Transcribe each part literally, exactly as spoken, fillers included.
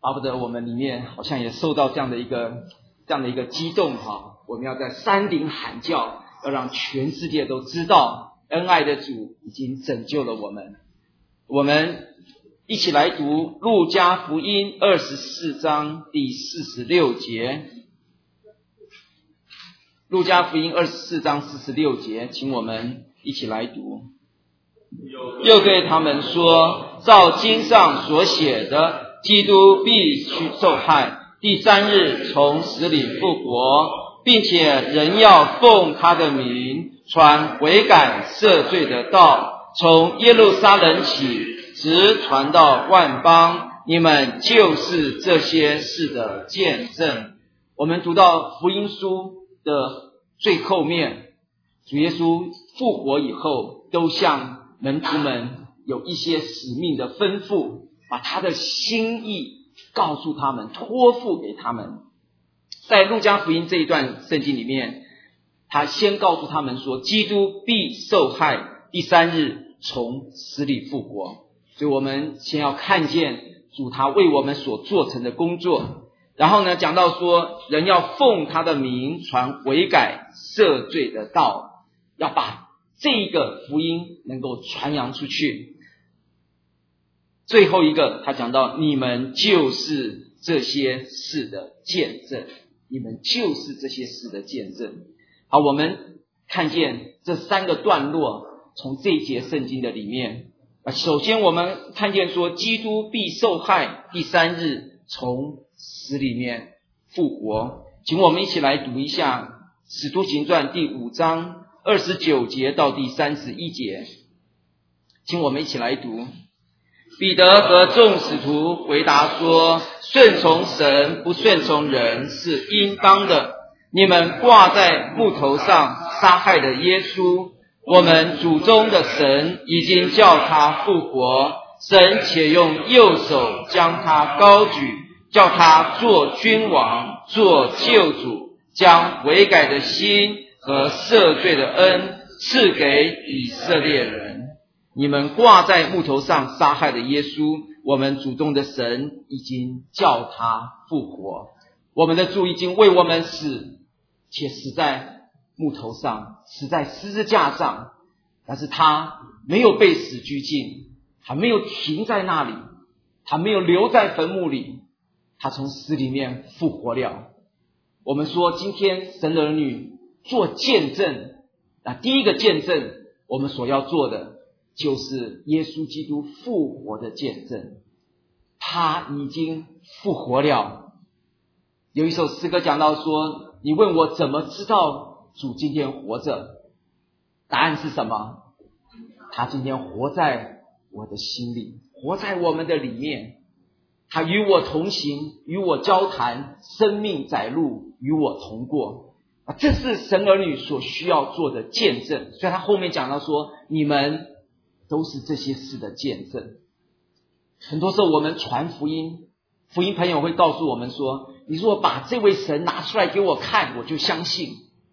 巴不得我们里面好像也受到这样的一个这样的一个激动哈，我们要在山顶喊叫，要让全世界都知道恩爱的主已经拯救了我们。我们一起来读路加福音二十四章第四十六节。路加福音二十四章四十六节，请我们一起来读。又对他们说，照经上所写的，基督必须受害，第三日从死里复活，并且人要奉他的名传悔改赦罪的道，从耶路撒冷起，直传到万邦，你们就是这些事的见证。我们读到福音书的最后面，主耶稣复活以后，都向门徒们有一些使命的吩咐，把他的心意告诉他们，托付给他们。在路加福音这一段圣经里面，他先告诉他们说，基督必受害，第三日从死里复活。所以我们先要看见主他为我们所做成的工作。然后呢，讲到说，人要奉他的名传悔改赦罪的道，要把这个福音能够传扬出去。最后一个，他讲到，你们就是这些事的见证，你们就是这些事的见证。好，我们看见这三个段落，从这一节圣经的里面，首先我们看见说，基督必受害，第三日从死里面复活。请我们一起来读一下使徒行传第五章二十九节到第三十一节，请我们一起来读。彼得和众使徒回答说，顺从神不顺从人是应当的。你们挂在木头上杀害的耶稣，我们祖宗的神已经叫他复活，神且用右手将他高举，叫他做君王，做救主，将悔改的心和赦罪的恩赐给以色列人。你们挂在木头上杀害的耶稣，我们祖宗的神已经叫他复活。我们的主已经为我们死，且死在木头上，死在十字架上。但是他没有被死拘禁，他没有停在那里，他没有留在坟墓里，他从死里面复活了。我们说今天神的儿女做见证，那第一个见证我们所要做的就是耶稣基督复活的见证，他已经复活了。有一首诗歌讲到说，你问我怎么知道主今天活着，答案是什么？他今天活在我的心里，活在我们的里面，他与我同行，与我交谈，生命载路，与我同过。这是神儿女所需要做的见证。所以他后面讲到说，你们都是这些事的见证。很多时候我们传福音，福音朋友会告诉我们说，你如果把这位神拿出来给我看，我就相信。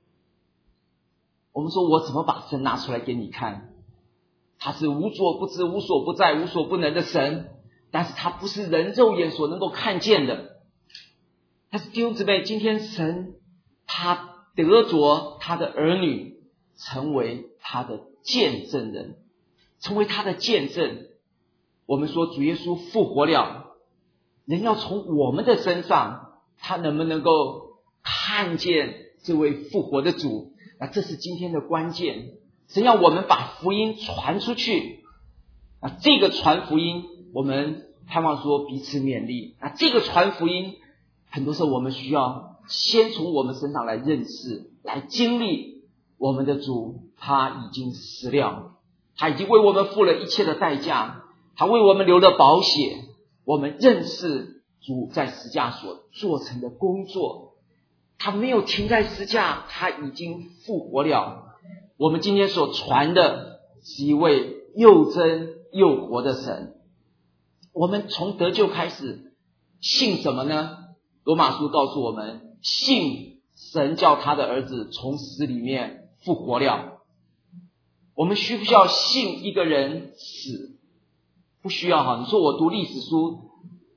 我们说，我怎么把神拿出来给你看？他是无所不知、无所不在、无所不能的神，但是他不是人肉眼所能够看见的。但是弟兄姊妹，今天神他得着他的儿女成为他的见证人，成为他的见证。我们说主耶稣复活了，人要从我们的身上，他能不能够看见这位复活的主？那这是今天的关键。神要我们把福音传出去，那这个传福音，我们盼望说彼此勉励。那这个传福音，很多时候我们需要先从我们身上来认识，来经历我们的主，他已经死了，他已经为我们付了一切的代价，他为我们流了宝血。我们认识主在十架所做成的工作，他没有停在十架，他已经复活了。我们今天所传的是一位又真又活的神。我们从得救开始信什么呢？罗马书告诉我们，信神叫他的儿子从死里面复活了。我们需不需要信一个人死？不需要哈。你说我读历史书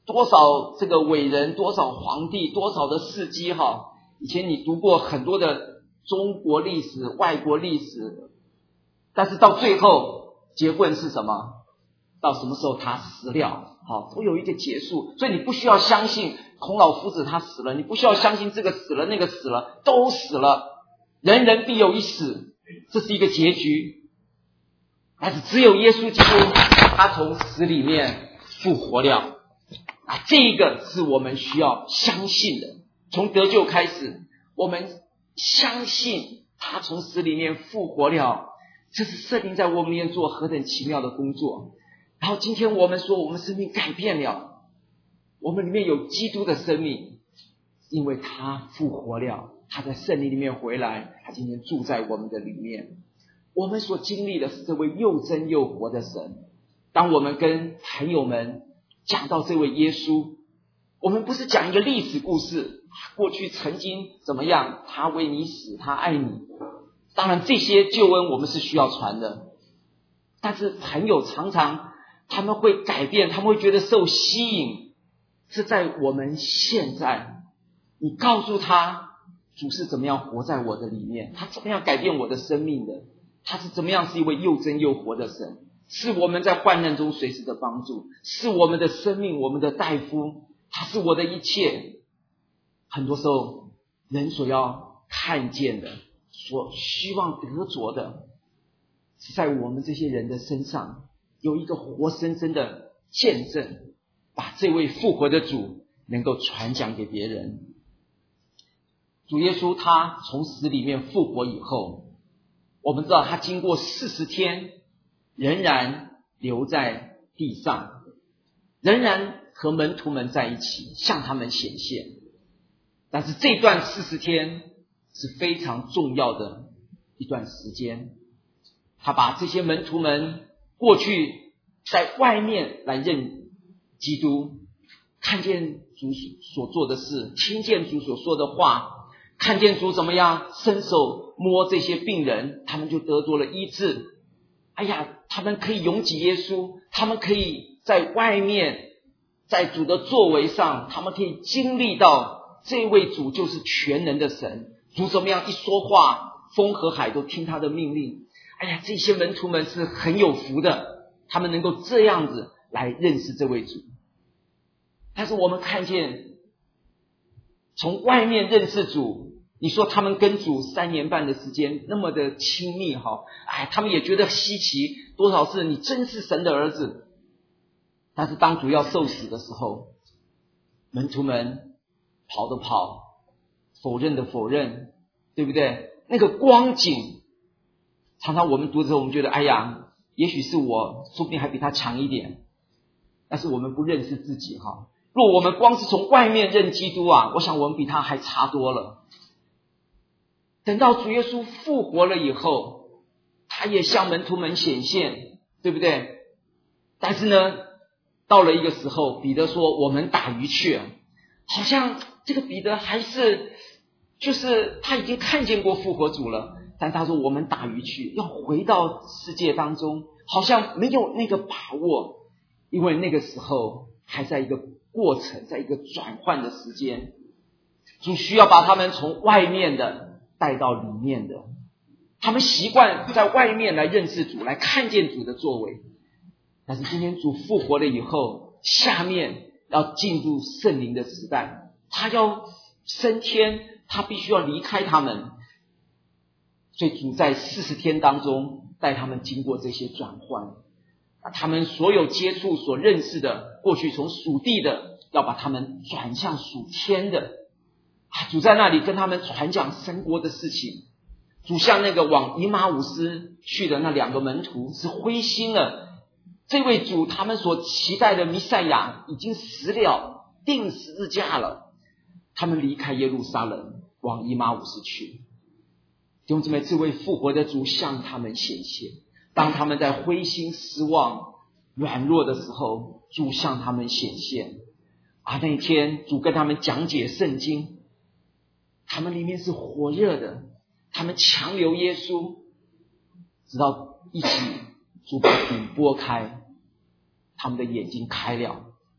多少这个伟人，多少皇帝，多少的事迹哈。以前你读过很多的中国历史、外国历史，但是到最后结论是什么？到什么时候他死了，好，都有一个结束。所以你不需要相信孔老夫子他死了，你不需要相信这个死了那个死了，都死了，人人必有一死，这是一个结局。但是只有耶稣基督他从死里面复活了啊，这个是我们需要相信的。从得救开始，我们相信他从死里面复活了，这是圣灵在我们里面做何等奇妙的工作。然后今天我们说我们生命改变了，我们里面有基督的生命，因为他复活了，他在圣灵里面回来，他今天住在我们的里面。我们所经历的是这位又真又活的神。当我们跟朋友们讲到这位耶稣，我们不是讲一个历史故事，过去曾经怎么样，他为你死，他爱你。当然这些救恩我们是需要传的，但是朋友常常他们会改变，他们会觉得受吸引，是在我们现在，你告诉他主是怎么样活在我的里面，他怎么样改变我的生命的，他是怎么样是一位又真又活的神，是我们在患难中随时的帮助，是我们的生命，我们的大夫，他是我的一切。很多时候人所要看见的，所希望得着的，是在我们这些人的身上有一个活生生的见证，把这位复活的主能够传讲给别人。主耶稣他从死里面复活以后，我们知道他经过四十天仍然留在地上，仍然和门徒们在一起，向他们显现。但是这段四十天是非常重要的一段时间，他把这些门徒们过去在外面来认基督，看见主所做的事，听见主所说的话，看见主怎么样伸手摸这些病人，他们就得着了医治。哎呀，他们可以拥挤耶稣，他们可以在外面，在主的作为上，他们可以经历到这位主就是全能的神，主怎么样一说话，风和海都听他的命令。哎呀，这些门徒们是很有福的，他们能够这样子来认识这位主。但是我们看见从外面认识主，你说他们跟主三年半的时间那么的亲密哈，哎，他们也觉得稀奇，多少是你真是神的儿子。但是当主要受死的时候，门徒们跑的跑，否认的否认，对不对？那个光景，常常我们读的时候，我们觉得哎呀，也许是我，说不定还比他强一点。但是我们不认识自己哈。若我们光是从外面认基督啊，我想我们比他还差多了。等到主耶稣复活了以后，他也向门徒们显现，对不对？但是呢，到了一个时候，彼得说我们打鱼去，好像这个彼得还是就是他已经看见过复活主了，但他说我们打鱼去，要回到世界当中，好像没有那个把握，因为那个时候还在一个过程，在一个转换的时间，主需要把他们从外面的带到里面的。他们习惯在外面来认识主，来看见主的作为，但是今天主复活了以后，下面要进入圣灵的时代，他要升天，他必须要离开他们，所以主在四十天当中带他们经过这些转换，他们所有接触所认识的，过去从属地的，要把他们转向属天的。主在那里跟他们传讲神国的事情。主像那个往以马忤斯去的那两个门徒是灰心了，这位主他们所期待的弥赛亚已经死了，钉十字架了，他们离开耶路撒冷往以马忤斯去。弟兄姊妹，这位复活的主向他们显现，当他们在灰心失望软弱的时候，主向他们显现。啊，那一天主跟他们讲解圣经，他们里面是火热的，他们强留耶稣，直到一起主把饼拨开，他们的眼睛开了，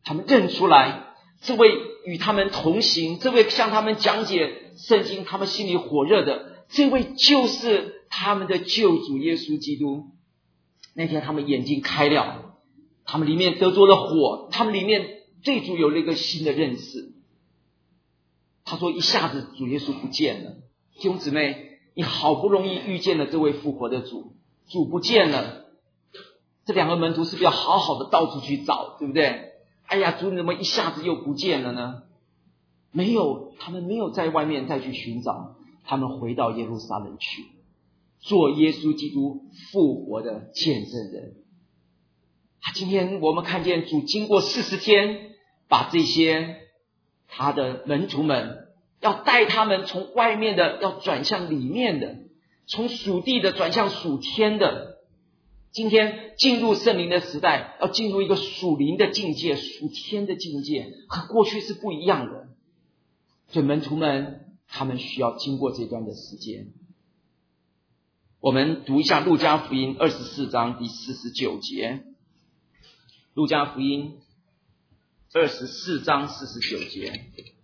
他们认出来这位与他们同行，这位向他们讲解圣经，他们心里火热的，这位就是他们的救主耶稣基督。那天他们眼睛开了，他们里面得着了火，他们里面对主有了一个新的认识。他说一下子主耶稣不见了，弟兄姊妹，你好不容易遇见了这位复活的主，主不见了，这两个门徒是不是要好好的到处去找，对不对？哎呀，主你怎么一下子又不见了呢？没有，他们没有在外面再去寻找，他们回到耶路撒冷去，做耶稣基督复活的见证人。今天我们看见主经过四十天，把这些他的门徒们，要带他们从外面的要转向里面的，从属地的转向属天的。今天进入圣灵的时代，要进入一个属灵的境界，属天的境界，和过去是不一样的。所以门徒们他们需要经过这段的时间。我们读一下路加福音二十四章第四十九节。路加福音二十四章四十九节，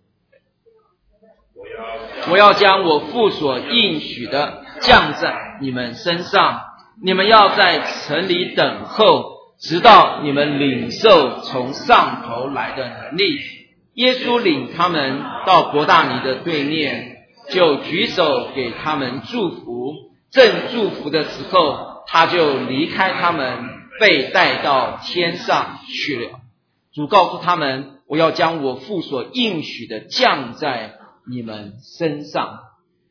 我要将我父所应许的降在你们身上，你们要在城里等候，直到你们领受从上头来的能力。耶稣领他们到伯大尼的对面，就举手给他们祝福。正祝福的时候，他就离开他们，被带到天上去了。主告诉他们，我要将我父所应许的降在你们身上。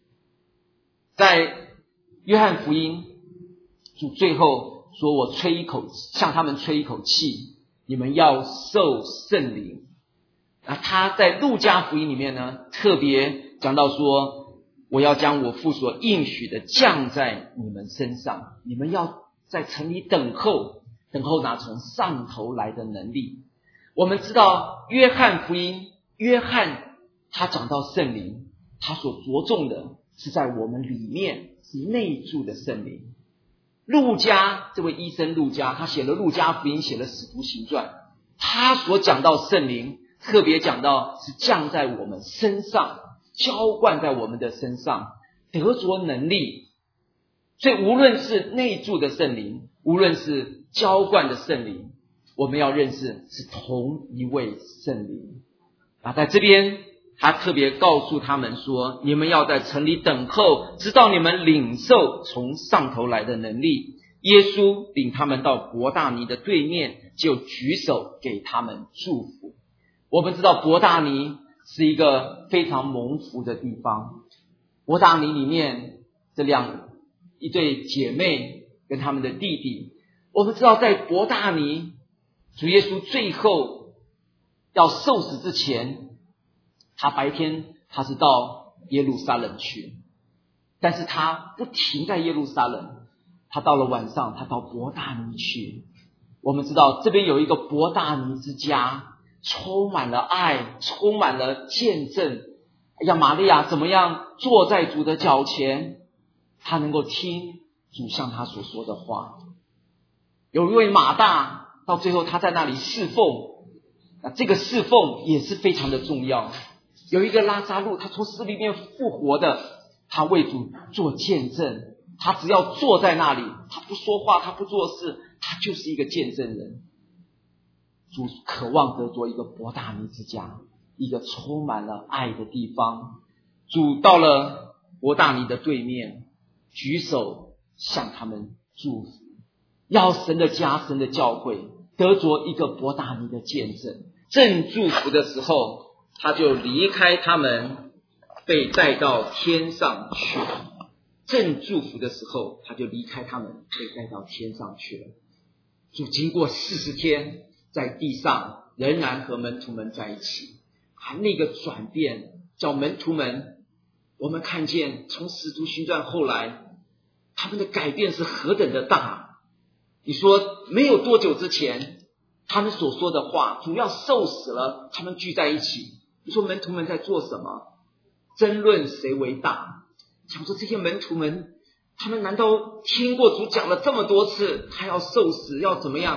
在约翰福音，主最后说，我吹一口，向他们吹一口气，你们要受圣灵。那他在路加福音里面呢，特别讲到说，我要将我父所应许的降在你们身上，你们要在城里等候，等候拿从上头来的能力。我们知道约翰福音，约翰他讲到圣灵，他所着重的是在我们里面，是内住的圣灵。路加这位医生路加，他写了路加福音，写了使徒行传，他所讲到圣灵，特别讲到是降在我们身上，浇灌在我们的身上，得着能力。所以无论是内住的圣灵，无论是浇灌的圣灵，我们要认识是同一位圣灵。啊，在这边他特别告诉他们说，你们要在城里等候，直到你们领受从上头来的能力。耶稣领他们到伯大尼的对面，就举手给他们祝福。我们知道伯大尼是一个非常蒙福的地方，伯大尼里面这两一对姐妹跟他们的弟弟，我们知道在伯大尼，主耶稣最后要受死之前，他白天他是到耶路撒冷去，但是他不停在耶路撒冷，他到了晚上他到伯大尼去。我们知道这边有一个伯大尼之家，充满了爱，充满了见证。哎呀，玛利亚怎么样坐在主的脚前，他能够听主向他所说的话。有一位马大，到最后他在那里侍奉，那这个侍奉也是非常的重要。有一个拉撒路，他从死里面复活的，他为主做见证，他只要坐在那里，他不说话，他不做事，他就是一个见证人。主渴望得着一个伯大尼之家，一个充满了爱的地方。主到了伯大尼的对面，举手向他们祝福，要神的家，神的教会得着一个伯大尼的见证。正祝福的时候，他就离开他们，被带到天上去了。正祝福的时候，他就离开他们，被带到天上去了。主经过四十天在地上仍然和门徒们在一起，啊，那个转变叫门徒们，我们看见从使徒行传后来他们的改变是何等的大。你说没有多久之前他们所说的话，主要受死了，他们聚在一起，你说门徒们在做什么？争论谁为大。想说这些门徒们，他们难道听过主讲了这么多次他要受死要怎么样，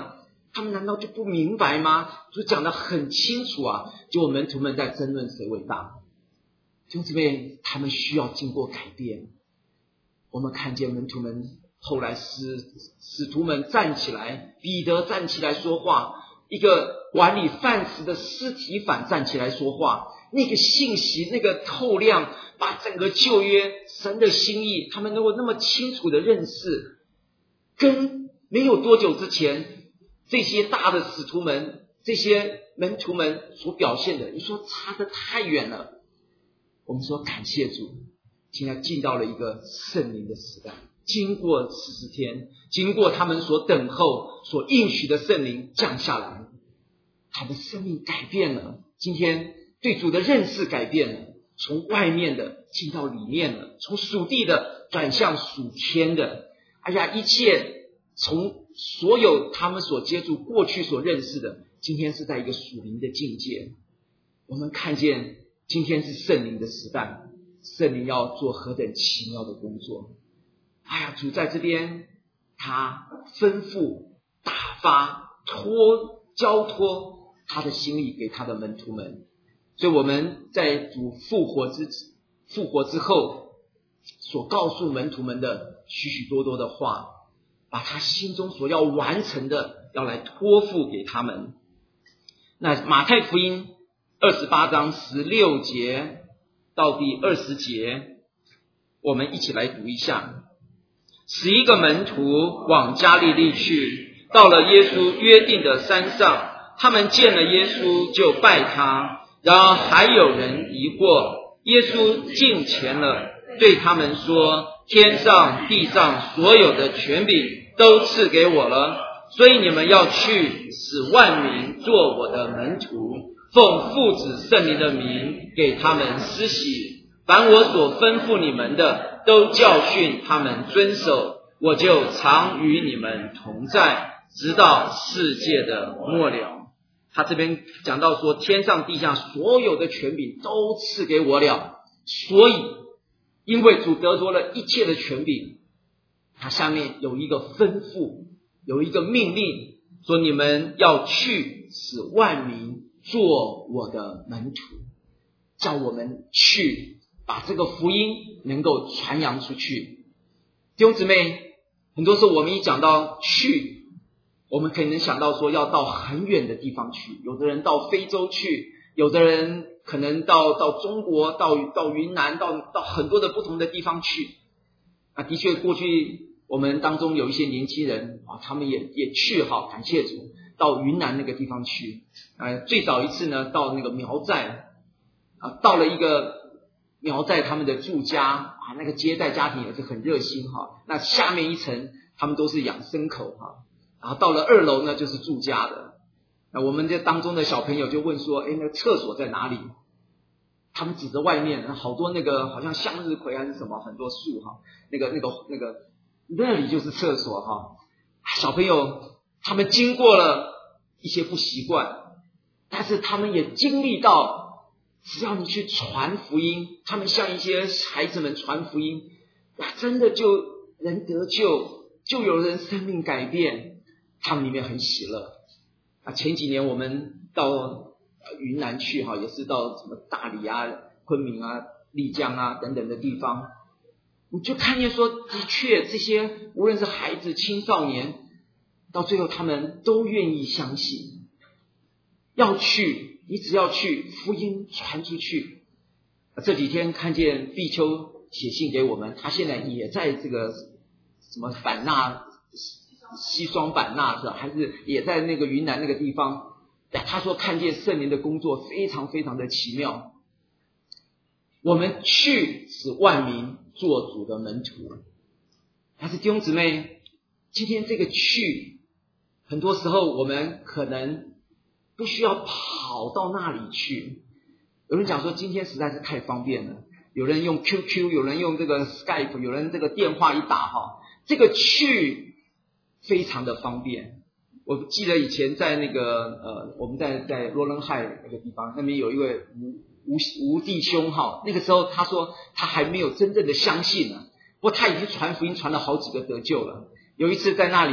他们难道就不明白吗？就讲得很清楚啊，就门徒们在争论谁为大。弟兄姊妹，他们需要经过改变。我们看见门徒们后来使使徒们站起来，彼得站起来说话，一个管理饭食的司提反站起来说话，那个信息那个透亮，把整个旧约神的心意他们能够那么清楚的认识，跟没有多久之前这些大的使徒们这些门徒们所表现的，你说差得太远了。我们说感谢主，现在进到了一个圣灵的时代，经过四十天，经过他们所等候所应许的圣灵降下来，他的生命改变了，今天对主的认识改变了，从外面的进到里面了，从属地的转向属天的。哎呀，一切从所有他们所接触过去所认识的，今天是在一个属灵的境界。我们看见今天是圣灵的时代，圣灵要做何等奇妙的工作。哎呀，主在这边他吩咐打发托交托他的心意给他的门徒们。所以我们在主复活之复活之后所告诉门徒们的许许多多的话，把他心中所要完成的要来托付给他们。那马太福音二十八章十六节到第二十节，我们一起来读一下。十一个门徒往加利利去，到了耶稣约定的山上，他们见了耶稣就拜他。然而还有人疑惑，耶稣近前了，对他们说，天上地上所有的权柄都赐给我了，所以你们要去，使万民做我的门徒，奉父子圣灵的名给他们施洗，凡我所吩咐你们的都教训他们遵守，我就常与你们同在，直到世界的末了。他这边讲到说，天上地下所有的权柄都赐给我了，所以因为主得着了一切的权柄，他下面有一个吩咐，有一个命令，说你们要去，使万民做我的门徒，叫我们去把这个福音能够传扬出去。弟兄姊妹，很多时候我们一讲到去，我们可能想到说要到很远的地方去，有的人到非洲去，有的人可能到到中国，到到云南，到到很多的不同的地方去。啊，的确过去我们当中有一些年轻人啊，他们也也去哈，感谢主，到云南那个地方去。呃，最早一次呢，到那个苗寨啊，到了一个苗寨他们的住家啊，那个接待家庭也是很热心哈。那下面一层他们都是养牲口哈。然后到了二楼呢，就是住家的。那我们这当中的小朋友就问说，诶，那个厕所在哪里？他们指着外面，好多那个好像向日葵还是什么，很多树哈，那个那个那个那里就是厕所哈。小朋友他们经过了一些不习惯，但是他们也经历到，只要你去传福音，他们向一些孩子们传福音，哇，真的就人得救，就有人生命改变。他们里面很喜乐啊！前几年我们到云南去哈，也是到什么大理啊、昆明啊、丽江啊等等的地方，你就看见说，的确这些无论是孩子、青少年，到最后他们都愿意相信，要去，你只要去，福音传出去。这几天看见碧秋写信给我们，他现在也在这个什么版纳。西双版纳是吧？还是也在那个云南那个地方？他说看见圣灵的工作非常非常的奇妙。我们去使万民做主的门徒。但是弟兄姊妹，今天这个去，很多时候我们可能不需要跑到那里去。有人讲说今天实在是太方便了，有人用 Q Q， 有人用这个 Skype， 有人这个电话一打哈，这个去非常的方便。我记得以前在那个呃，我们在在罗伦海那个地方，那边有一位吴吴吴弟兄哈，那个时候他说他还没有真正的相信呢，不过他已经传福音传了好几个得救了。有一次在那里，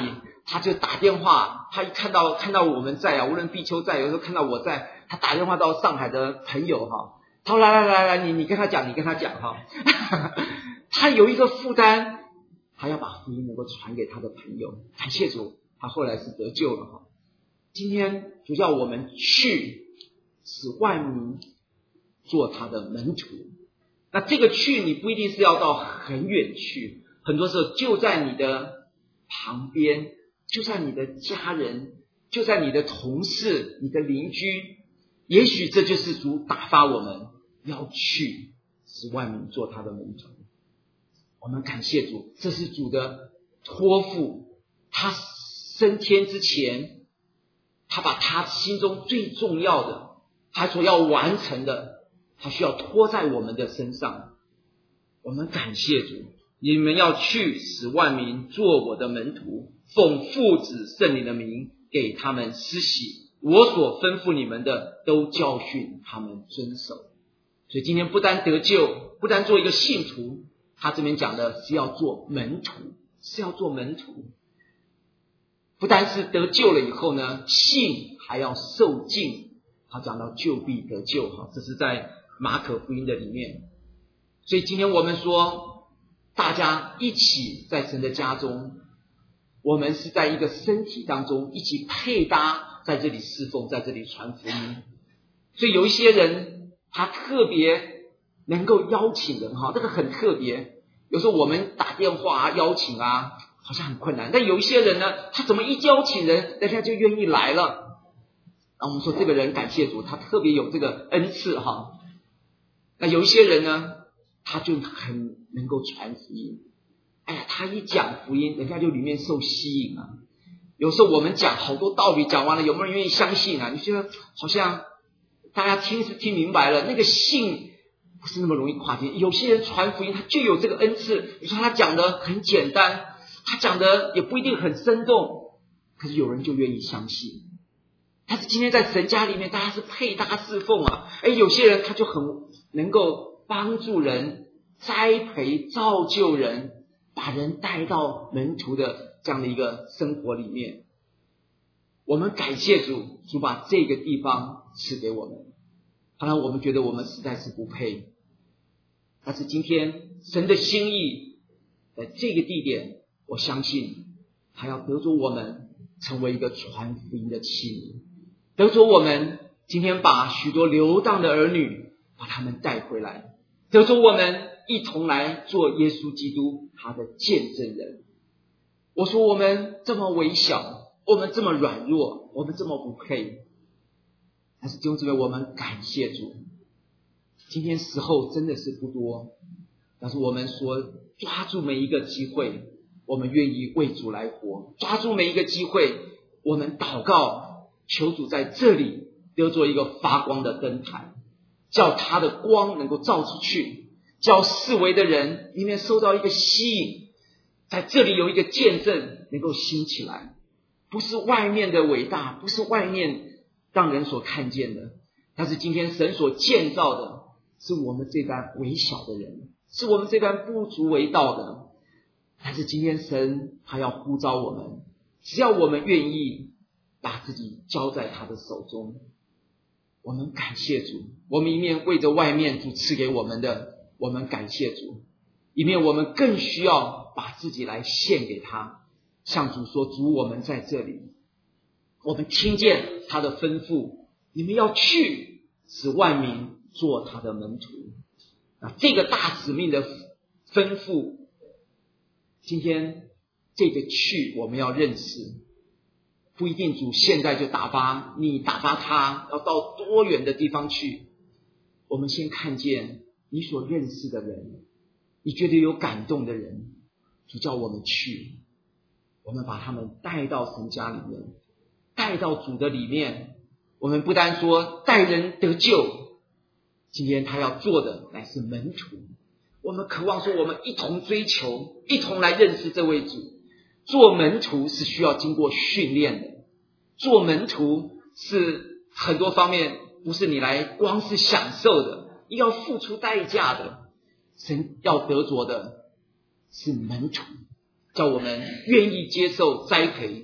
他就打电话，他一看到看到我们在啊，无论碧秋在，有时候看到我在，他打电话到上海的朋友哈，他说来来来来，你你跟他讲，你跟他讲哈，他有一个负担，他要把福音能够传给他的朋友。感谢主，他后来是得救了哈。今天主叫我们去，使万民做他的门徒。那这个去，你不一定是要到很远去，很多时候就在你的旁边，就在你的家人，就在你的同事，你的邻居。也许这就是主打发我们要去，使万民做他的门徒。我们感谢主，这是主的托付。他升天之前，他把他心中最重要的，他所要完成的，他需要托在我们的身上。我们感谢主，你们要去，使万民做我的门徒，奉父子圣灵的名给他们施洗，我所吩咐你们的都教训他们遵守。所以今天不单得救，不单做一个信徒，他这边讲的是要做门徒，是要做门徒。不单是得救了以后呢，信还要受尽。他讲到救必得救，这是在马可福音的里面。所以今天我们说，大家一起在神的家中，我们是在一个身体当中一起配搭，在这里侍奉，在这里传福音。所以有一些人他特别能够邀请人，这个很特别。有时候我们打电话啊邀请啊好像很困难，但有一些人呢，他怎么一邀请人，人家就愿意来了。然后我们说这个人感谢主，他特别有这个恩赐哈。那有一些人呢，他就很能够传福音。哎呀，他一讲福音，人家就里面受吸引啊。有时候我们讲好多道理，讲完了有没有人愿意相信啊？你觉得好像大家听是听明白了，那个信不是那么容易跨界。有些人传福音他就有这个恩赐，你说他讲的很简单，他讲的也不一定很生动，可是有人就愿意相信。但是今天在神家里面，大家是配搭侍奉啊。哎，有些人他就很能够帮助人，栽培造就人，把人带到门徒的这样的一个生活里面。我们感谢主，主把这个地方赐给我们。当然我们觉得我们实在是不配，但是今天神的心意在这个地点，我相信还要得着我们成为一个传福音的器皿，得着我们今天把许多流荡的儿女把他们带回来，得着我们一同来做耶稣基督他的见证人。我说我们这么微小，我们这么软弱，我们这么不配，但是弟兄姊妹，我们感谢主，今天时候真的是不多，但是我们说抓住每一个机会，我们愿意为主来活，抓住每一个机会，我们祷告，求主在这里得做一个发光的灯台，叫他的光能够照出去，叫四围的人里面受到一个吸引，在这里有一个见证能够兴起来，不是外面的伟大，不是外面让人所看见的，但是今天神所建造的是我们这般微小的人，是我们这般不足为道的。但是今天神他要呼召我们，只要我们愿意把自己交在他的手中。我们感谢主，我们一面为着外面主赐给我们的，我们感谢主，一面我们更需要把自己来献给他，向主说，主我们在这里，我们听见他的吩咐，你们要去，使万民做他的门徒。那这个大使命的吩咐，今天这个去我们要认识，不一定主现在就打发你打发他要到多远的地方去。我们先看见你所认识的人，你觉得有感动的人，主叫我们去，我们把他们带到神家里面，带到主的里面。我们不单说带人得救，今天他要做的乃是门徒。我们渴望说我们一同追求，一同来认识这位主。做门徒是需要经过训练的，做门徒是很多方面不是你来光是享受的，你要付出代价的。神要得着的是门徒，叫我们愿意接受栽培，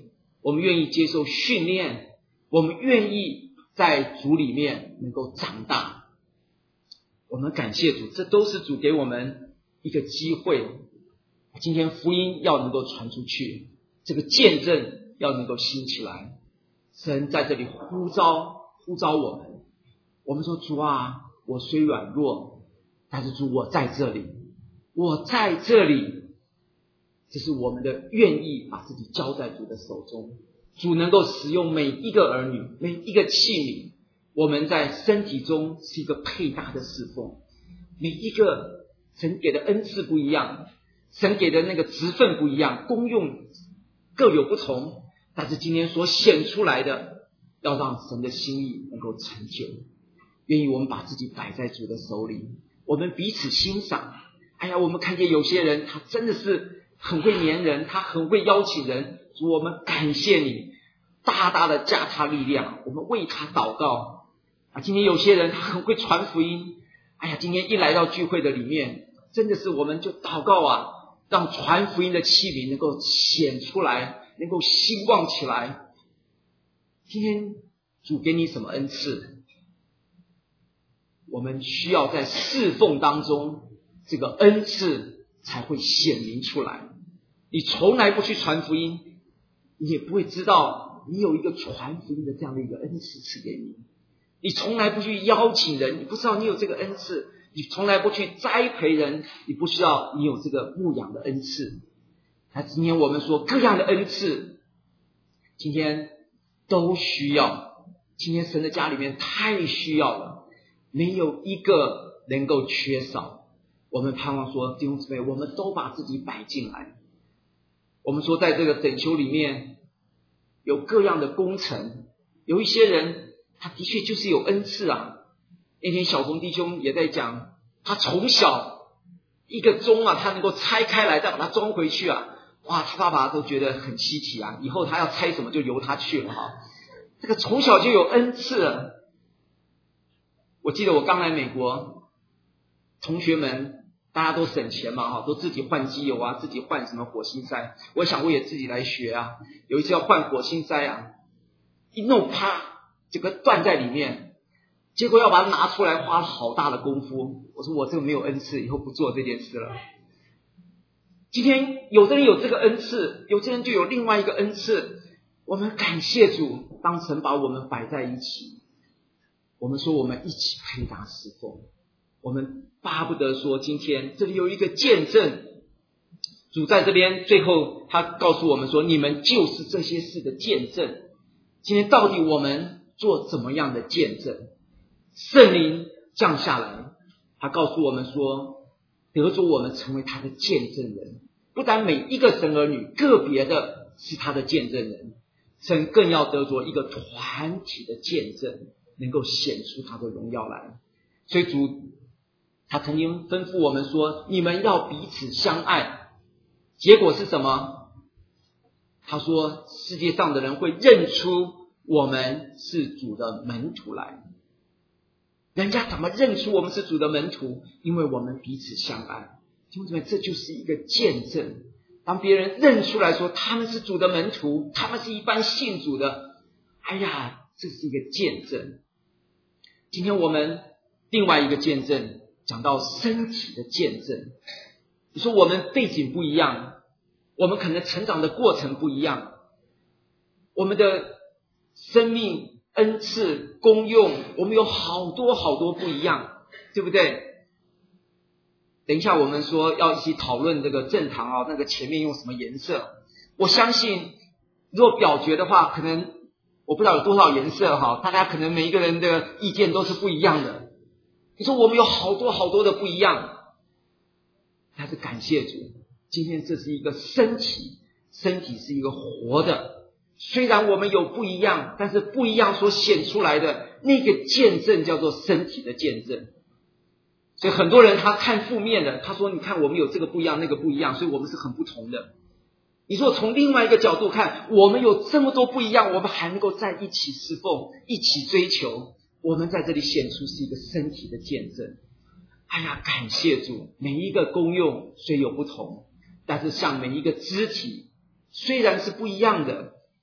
我们愿意接受训练，我们愿意在主里面能够长大。我们感谢主，这都是主给我们一个机会。今天福音要能够传出去，这个见证要能够兴起来。神在这里呼召呼召我们，我们说主啊，我虽软弱，但是主我在这里，我在这里。这是我们的愿意把自己交在主的手中，主能够使用每一个儿女，每一个器皿。我们在身体中是一个配搭的侍奉，每一个神给的恩赐不一样，神给的那个职分不一样，功用各有不同，但是今天所显出来的要让神的心意能够成就。愿意我们把自己摆在主的手里，我们彼此欣赏。哎呀，我们看见有些人他真的是很会黏人，他很会邀请人，主我们感谢你，大大的加他力量，我们为他祷告啊！今天有些人他很会传福音，哎呀，今天一来到聚会的里面，真的是我们就祷告啊，让传福音的器皿能够显出来，能够兴旺起来。今天主给你什么恩赐，我们需要在侍奉当中，这个恩赐才会显明出来。你从来不去传福音，你也不会知道你有一个传福音的这样的一个恩赐赐给你。你从来不去邀请人，你不知道你有这个恩赐。你从来不去栽培人，你不知道你有这个牧养的恩赐。那今天我们说各样的恩赐，今天都需要。今天神的家里面太需要了，没有一个能够缺少。我们盼望说弟兄姊妹，我们都把自己摆进来。我们说在这个整修里面有各样的工程，有一些人他的确就是有恩赐啊。那天小冯弟兄也在讲，他从小一个钟啊，他能够拆开来再把它装回去啊，哇，他爸爸都觉得很稀奇啊，以后他要拆什么就由他去了哈。这个从小就有恩赐了。我记得我刚来美国，同学们大家都省钱嘛，都自己换机油啊，自己换什么火星塞。我想我也自己来学啊。有一次要换火星塞啊，一弄啪，这个断在里面，结果要把它拿出来，花了好大的功夫。我说我这个没有恩赐，以后不做这件事了。今天有的人有这个恩赐，有的人就有另外一个恩赐。我们感谢主，当神把我们摆在一起，我们说我们一起配搭侍奉。我们巴不得说今天这里有一个见证，主在这边最后他告诉我们说，你们就是这些事的见证。今天到底我们做怎么样的见证？圣灵降下来，他告诉我们说，得着我们成为他的见证人。不但每一个神儿女个别的是他的见证人，神更要得着一个团体的见证，能够显出他的荣耀来。所以主他曾经吩咐我们说，你们要彼此相爱。结果是什么？他说世界上的人会认出我们是主的门徒来。人家怎么认出我们是主的门徒？因为我们彼此相爱。弟兄姊妹，这就是一个见证。当别人认出来说他们是主的门徒，他们是一般信主的，哎呀，这是一个见证。今天我们另外一个见证讲到身体的见证。你说我们背景不一样，我们可能成长的过程不一样，我们的生命恩赐功用，我们有好多好多不一样，对不对？等一下我们说要一起讨论这个正堂啊，那个前面用什么颜色，我相信如果表决的话，可能我不知道有多少颜色哈，大家可能每一个人的意见都是不一样的。你说我们有好多好多的不一样，但是感谢主，今天这是一个身体，身体是一个活的。虽然我们有不一样，但是不一样所显出来的那个见证叫做身体的见证。所以很多人他看负面的，他说你看我们有这个不一样那个不一样，所以我们是很不同的。你说从另外一个角度看，我们有这么多不一样，我们还能够在一起侍奉，一起追求，我们在这里显出是一个身体的见证。哎呀，感谢主，每一个功用虽有不同，但是像每一个肢体虽然是不一样的，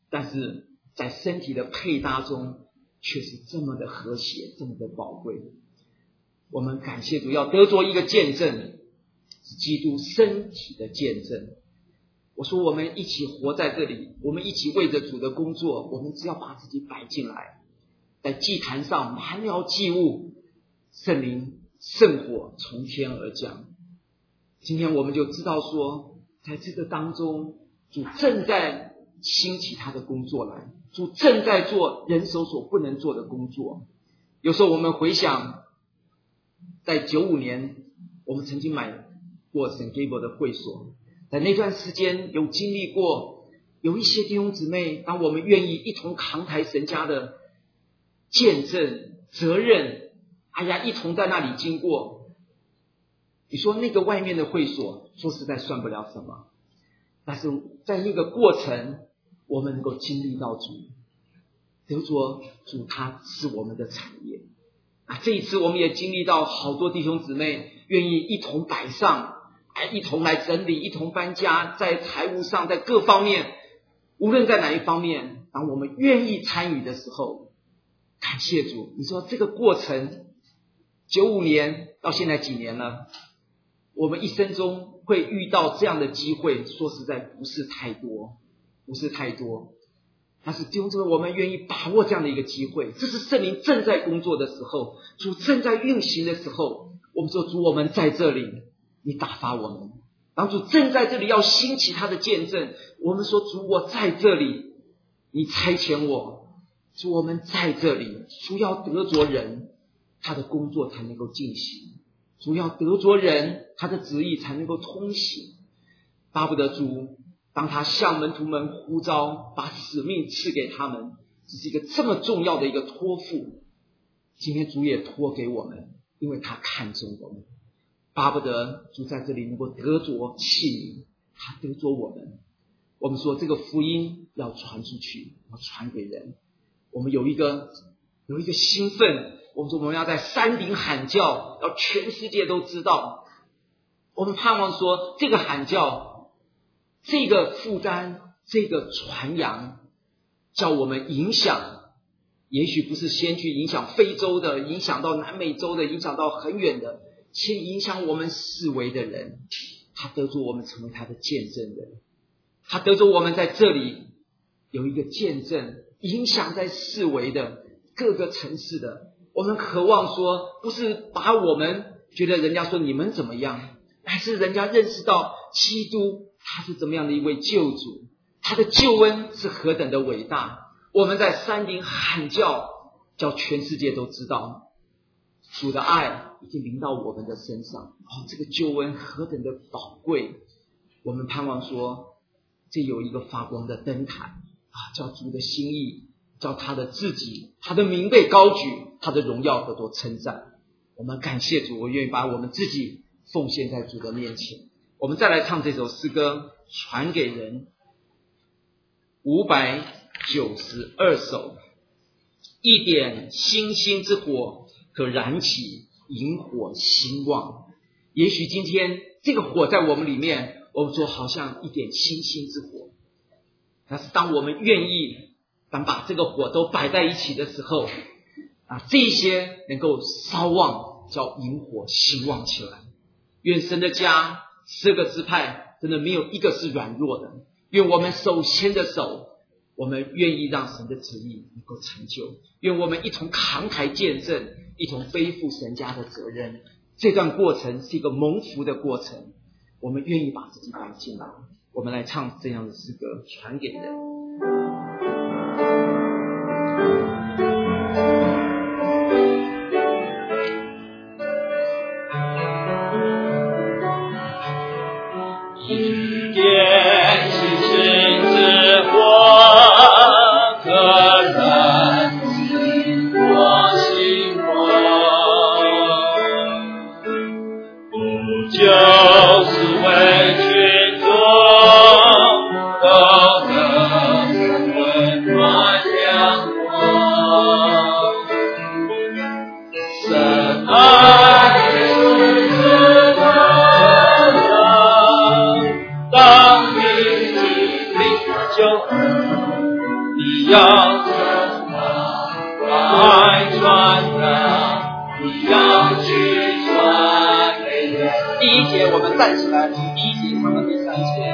但是在身体的配搭中却是这么的和谐，这么的宝贵。我们感谢主，要得着一个见证，是基督身体的见证。我说我们一起活在这里，我们一起为着主的工作，我们只要把自己摆进来，在祭坛上满了祭物，圣灵圣火从天而降。今天我们就知道说，在这个当中，主正在兴起他的工作来，主正在做人手所不能做的工作。有时候我们回想，在九五年我们曾经买过圣 Gabriel 的会所，在那段时间有经历过有一些弟兄姊妹，当我们愿意一同扛抬神家的见证责任，哎呀，一同在那里经过，你说那个外面的会所说实在算不了什么，但是在那个过程我们能够经历到主，得着主他是我们的产业啊！这一次我们也经历到好多弟兄姊妹愿意一同摆上，一同来整理，一同搬家，在财务上，在各方面，无论在哪一方面，当我们愿意参与的时候，感谢主。你说这个过程九五年到现在几年了，我们一生中会遇到这样的机会，说实在不是太多，不是太多。但是弟兄姊妹，我们愿意把握这样的一个机会，这是圣灵正在工作的时候，主正在运行的时候，我们说主，我们在这里，你打发我们。当主正在这里要兴起他的见证，我们说主，我在这里，你差遣我。主，我们在这里，主要得着人，他的工作才能够进行，主要得着人，他的旨意才能够通行。巴不得主当他向门徒们呼召，把使命赐给他们，这是一个这么重要的一个托付，今天主也托给我们，因为他看重我们。巴不得主在这里能够得着器皿，他得着我们。我们说这个福音要传出去，要传给人。我们有一个有一个兴奋，我们说我们要在山顶喊叫，要全世界都知道。我们盼望说这个喊叫，这个负担，这个传扬，叫我们影响，也许不是先去影响非洲的，影响到南美洲的，影响到很远的，且影响我们四围的人。他得着我们成为他的见证人，他得着我们在这里有一个见证，影响在四围的各个城市的。我们渴望说，不是把我们觉得人家说你们怎么样，乃是人家认识到基督他是怎么样的一位救主，他的救恩是何等的伟大。我们在山顶喊叫，叫全世界都知道主的爱已经临到我们的身上，哦，这个救恩何等的宝贵。我们盼望说，这有一个发光的灯台啊，叫主的心意，叫他的自己，他的名被高举，他的荣耀得到称赞。我们感谢主，我愿意把我们自己奉献在主的面前。我们再来唱这首诗歌，传给人，五百九十二首。一点星星之火，可燃起萤火兴旺。也许今天这个火在我们里面，我们说好像一点星星之火，但是当我们愿意当把这个火都摆在一起的时候啊，这些能够烧旺，叫萤火兴旺起来。愿神的家十个支派真的没有一个是软弱的，愿我们手牵着手，我们愿意让神的旨意能够成就，愿我们一同扛抬见证，一同背负神家的责任。这段过程是一个蒙福的过程，我们愿意把自己摆进来。我们来唱这样的诗歌，传给人。 一点星星之火，可燃起我心火，不就是为群众都得第一节我们站起来，从第一节唱到第三节。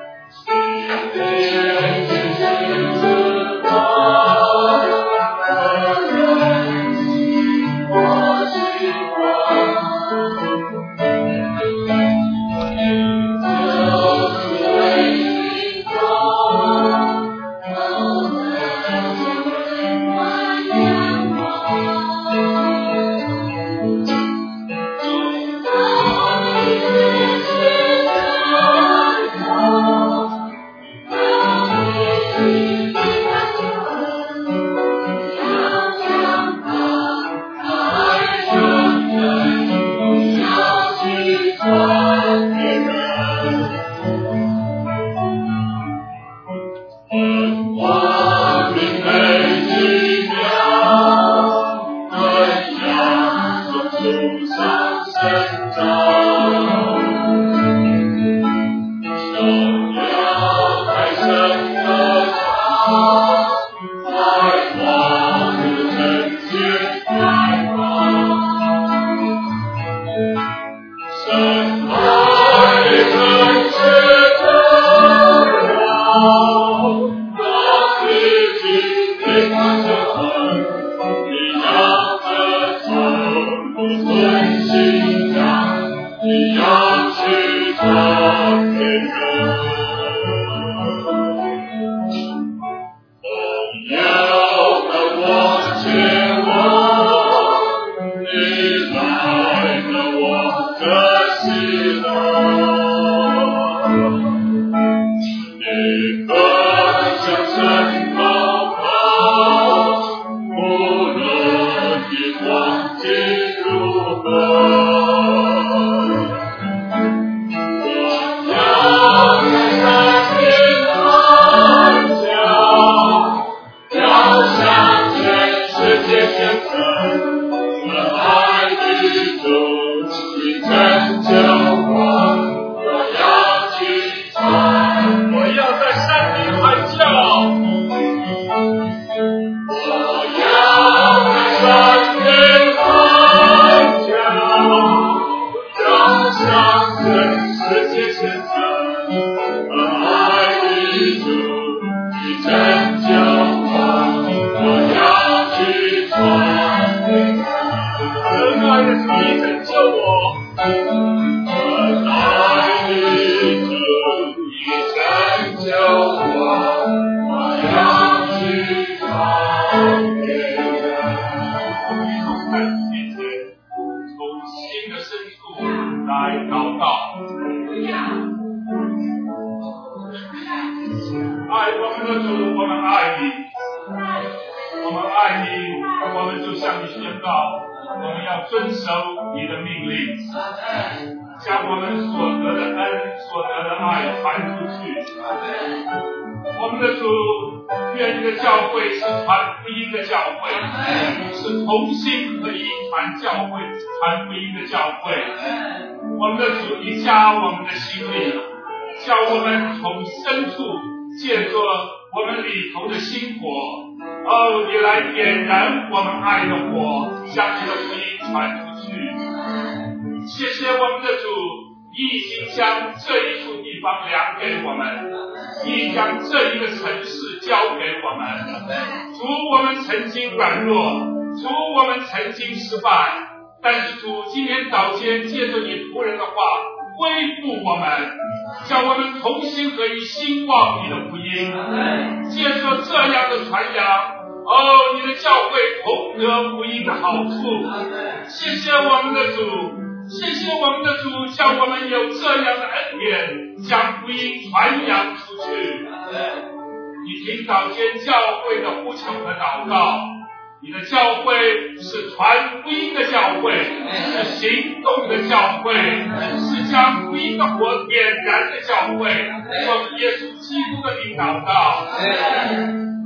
但是主今天早间借着你仆人的话恢复我们，叫我们同心合一，兴旺你的福音。借着这样的传扬，哦，你的教会同得福音的好处。谢谢我们的主，谢谢我们的主，叫我们有这样的恩典，将福音传扬出去。你听早间教会的呼求和祷告，你的教会是传福音的教会，是行动的教会，是将福音的火点燃的教会。奉耶稣基督的名祷告。